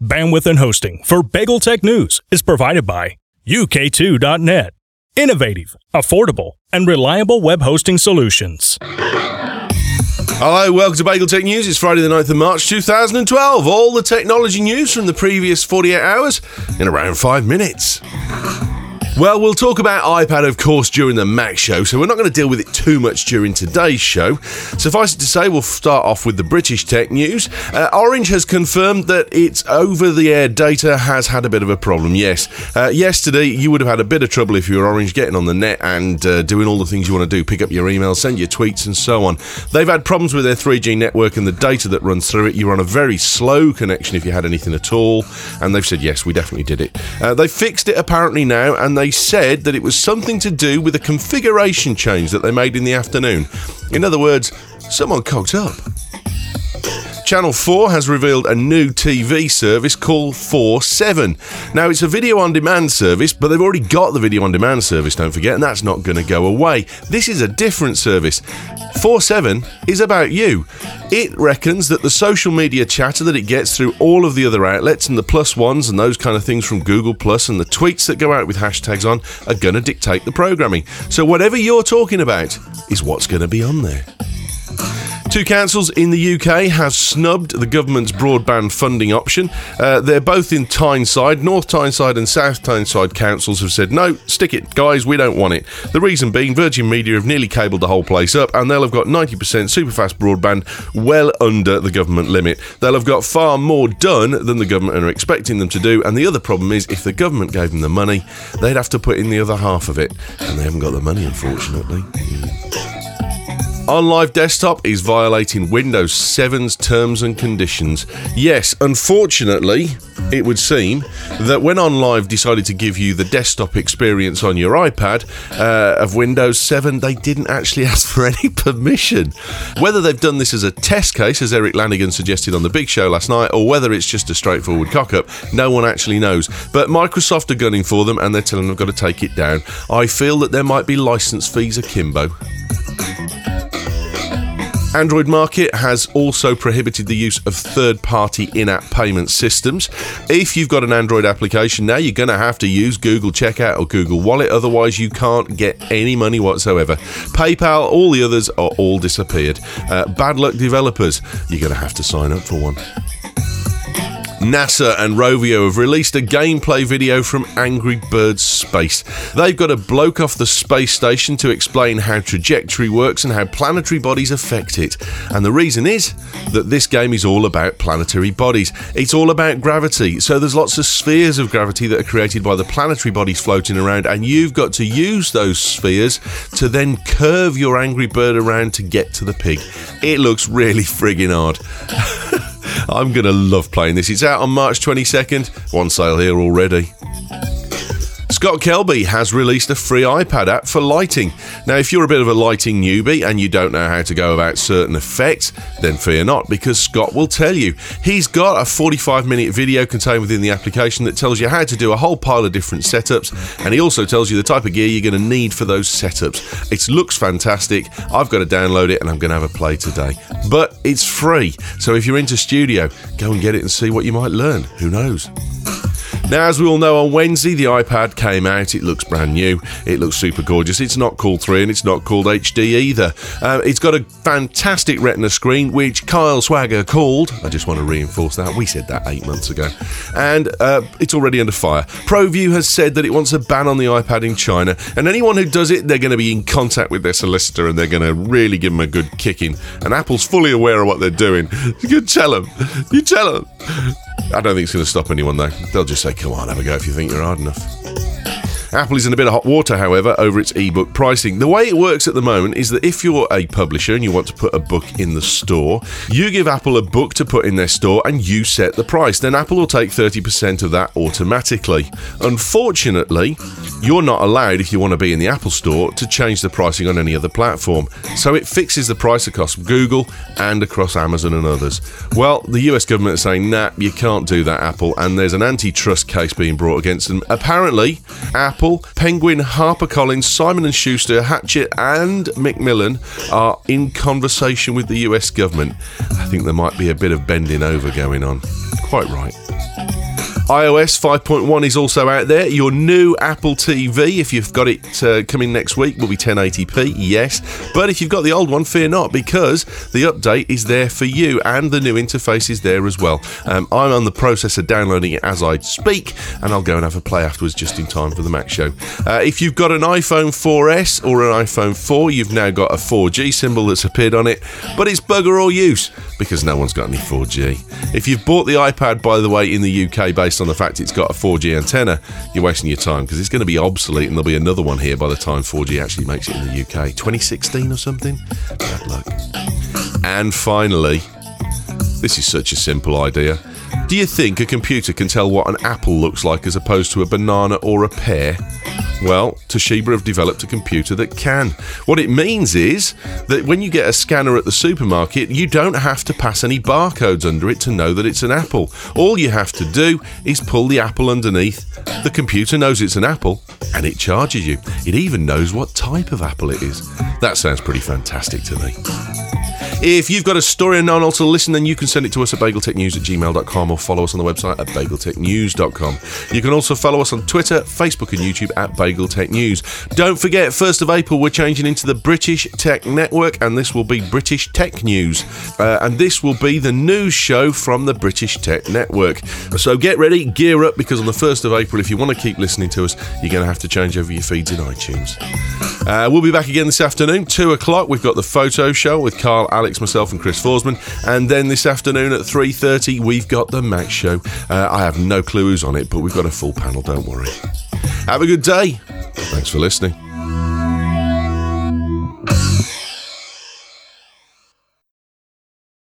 Bandwidth and hosting for BagelTech News is provided by UK2.net. Innovative, affordable, and reliable web hosting solutions. Hello, welcome to BagelTech News. It's Friday the 9th of March 2012. All the technology news from the previous 48 hours in around 5 minutes. Well, we'll talk about iPad, of course, during the Mac show, so we're not going to deal with it too much during today's show. Suffice it to say, we'll start off with the British tech news. Orange has confirmed that its over-the-air data has had a bit of a problem, yes. Yesterday, you would have had a bit of trouble if you were Orange getting on the net and doing all the things you want to do, pick up your emails, send your tweets, and so on. They've had problems with their 3G network and the data that runs through it. You're on a very slow connection if you had anything at all, and they've said, yes, we definitely did it. They fixed it apparently now, and they said that it was something to do with a configuration change that they made in the afternoon. In other words, someone cocked up. Channel 4 has revealed a new TV service called 4/7. Now, it's a video-on-demand service, but they've already got the video-on-demand service, don't forget, and that's not going to go away. This is a different service. 4/7 is about you. It reckons that the social media chatter that it gets through all of the other outlets and the plus ones and those kind of things from Google Plus and the tweets that go out with hashtags on are going to dictate the programming. So whatever you're talking about is what's going to be on there. Two councils in the UK have snubbed the government's broadband funding option. They're both in Tyneside. North Tyneside and South Tyneside councils have said, no, stick it, guys, we don't want it. The reason being, Virgin Media have nearly cabled the whole place up, and they'll have got 90% super-fast broadband well under the government limit. They'll have got far more done than the government are expecting them to do, and the other problem is, if the government gave them the money, they'd have to put in the other half of it, and they haven't got the money, unfortunately. OnLive Desktop is violating Windows 7's terms and conditions. Yes, unfortunately, it would seem that when OnLive decided to give you the desktop experience on your iPad of Windows 7, they didn't actually ask for any permission. Whether they've done this as a test case, as Eric Lanigan suggested on the Big Show last night, or whether it's just a straightforward cock-up, no one actually knows. But Microsoft are gunning for them, and they're telling them they've got to take it down. I feel that there might be license fees akimbo. Android Market has also prohibited the use of third-party in-app payment systems. If you've got an Android application now, you're going to have to use Google Checkout or Google Wallet, otherwise you can't get any money whatsoever. PayPal, all the others are all disappeared. Bad luck developers, you're going to have to sign up for one. NASA and Rovio have released a gameplay video from Angry Birds Space. They've got a bloke off the space station to explain how trajectory works and how planetary bodies affect it. And the reason is that this game is all about planetary bodies. It's all about gravity. So there's lots of spheres of gravity that are created by the planetary bodies floating around, and you've got to use those spheres to then curve your Angry Bird around to get to the pig. It looks really friggin' hard. I'm going to love playing this. It's out on March 22nd. One sale here already. Scott Kelby has released a free iPad app for lighting. Now, if you're a bit of a lighting newbie and you don't know how to go about certain effects, then fear not, because Scott will tell you. He's got a 45-minute video contained within the application that tells you how to do a whole pile of different setups, and he also tells you the type of gear you're going to need for those setups. It looks fantastic. I've got to download it, and I'm going to have a play today. But it's free, so if you're into studio, go and get it and see what you might learn. Who knows? Now, as we all know, on Wednesday, the iPad came out. It looks brand new. It looks super gorgeous. It's not called 3 and it's not called HD either. It's got a fantastic Retina screen, which Kyle Swagger called. I just want to reinforce that. We said that 8 months ago. And it's already under fire. ProView has said that it wants a ban on the iPad in China. And anyone who does it, they're going to be in contact with their solicitor and they're going to really give them a good kicking. And Apple's fully aware of what they're doing. You tell them. You tell them. I don't think it's going to stop anyone, though. They'll just say, come on, have a go if you think you're hard enough. Apple is in a bit of hot water, however, over its ebook pricing. The way it works at the moment is that if you're a publisher and you want to put a book in the store, you give Apple a book to put in their store and you set the price. Then Apple will take 30% of that automatically. Unfortunately, you're not allowed, if you want to be in the Apple Store, to change the pricing on any other platform. So it fixes the price across Google and across Amazon and others. Well, the US government is saying, nah, you can't do that, Apple, and there's an antitrust case being brought against them. Apparently, Apple, Penguin, HarperCollins, Simon & Schuster, Hachette and Macmillan are in conversation with the US government. I think there might be a bit of bending over going on. quite right. iOS 5.1 is also out there. Your new Apple TV, if you've got it coming next week, will be 1080p, yes. But if you've got the old one, fear not, because the update is there for you and the new interface is there as well. I'm on the process of downloading it as I speak, and I'll go and have a play afterwards just in time for the Mac Show. If you've got an iPhone 4S or an iPhone 4, you've now got a 4G symbol that's appeared on it, but it's bugger all use because no one's got any 4G. If you've bought the iPad, by the way, in the UK based on the fact it's got a 4G antenna, you're wasting your time because it's going to be obsolete and there'll be another one here by the time 4G actually makes it in the UK. 2016 or something? Bad luck. And finally, this is such a simple idea. Do you think a computer can tell what an apple looks like as opposed to a banana or a pear? Well, Toshiba have developed a computer that can. What it means is that when you get a scanner at the supermarket, you don't have to pass any barcodes under it to know that it's an apple. All you have to do is pull the apple underneath. The computer knows it's an apple and it charges you. It even knows what type of apple it is. That sounds pretty fantastic to me. If you've got a story and no one else will listen, then you can send it to us at bageltechnews@gmail.com or follow us on the website at bageltechnews.com. You can also follow us on Twitter, Facebook and YouTube at BagelTechNews. Don't forget, 1st of April, we're changing into the British Tech Network, and this will be British Tech News. And this will be the news show from the British Tech Network. So get ready, gear up, because on the 1st of April, if you want to keep listening to us, you're going to have to change over your feeds in iTunes. We'll be back again this afternoon, 2 o'clock. We've got the photo show with Carl, Alex, myself and Chris Forsman, and then this afternoon at 3:30 we've got the Mac Show. I have no clue who's on it, but we've got a full panel, don't worry. Have a good day. Thanks for listening.